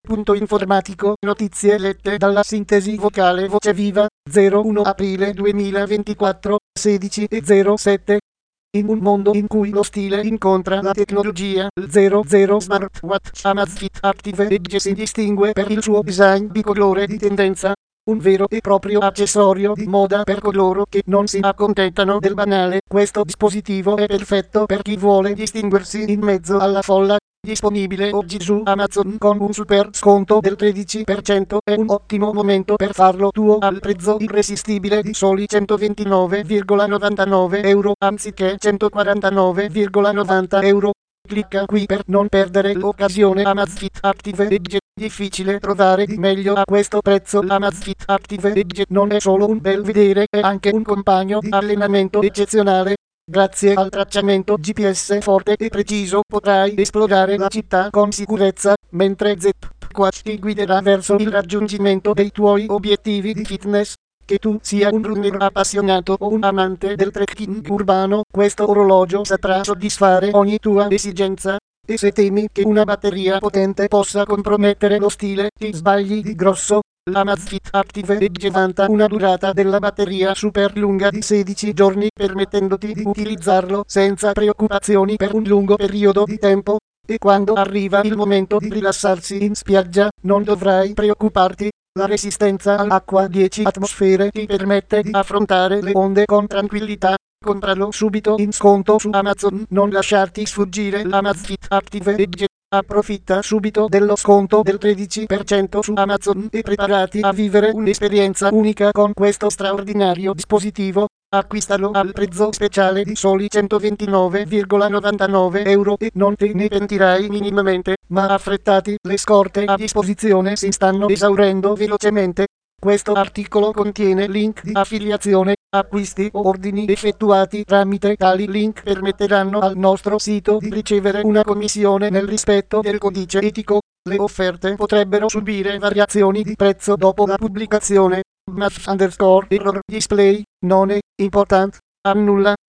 Punto informatico, notizie lette dalla sintesi vocale Voce Viva, 01 aprile 2024, 16:07. In un mondo in cui lo stile incontra la tecnologia, 00 Smartwatch Amazfit Active Edge si distingue per il suo design bicolore di tendenza, un vero e proprio accessorio di moda per coloro che non si accontentano del banale. Questo dispositivo è perfetto per chi vuole distinguersi in mezzo alla folla. Disponibile oggi su Amazon con un super sconto del 13%, è un ottimo momento per farlo tuo al prezzo irresistibile di soli 129,99 euro anziché 149,90 euro. Clicca qui per non perdere l'occasione. Amazfit Active Edge, difficile trovare di meglio a questo prezzo. L'Amazfit Active Edge non è solo un bel vedere, è anche un compagno di allenamento eccezionale. Grazie al tracciamento GPS forte e preciso potrai esplorare la città con sicurezza, mentre Z-Watch ti guiderà verso il raggiungimento dei tuoi obiettivi di fitness. Che tu sia un runner appassionato o un amante del trekking urbano, questo orologio saprà soddisfare ogni tua esigenza. E se temi che una batteria potente possa compromettere lo stile, ti sbagli di grosso. L'Amazfit Active Edge vanta una durata della batteria super lunga di 16 giorni, permettendoti di utilizzarlo senza preoccupazioni per un lungo periodo di tempo. E quando arriva il momento di rilassarsi in spiaggia, non dovrai preoccuparti. La resistenza all'acqua 10 atmosfere ti permette di affrontare le onde con tranquillità. Compralo subito in sconto su Amazon, non lasciarti sfuggire l'Amazfit Active Edge. Approfitta subito dello sconto del 13% su Amazon e preparati a vivere un'esperienza unica con questo straordinario dispositivo. Acquistalo al prezzo speciale di soli 129,99 euro e non te ne pentirai minimamente, ma affrettati, le scorte a disposizione si stanno esaurendo velocemente. Questo articolo contiene link di affiliazione. Acquisti o ordini effettuati tramite tali link permetteranno al nostro sito di ricevere una commissione nel rispetto del codice etico. Le offerte potrebbero subire variazioni di prezzo dopo la pubblicazione. Math_error display non è important. Annulla.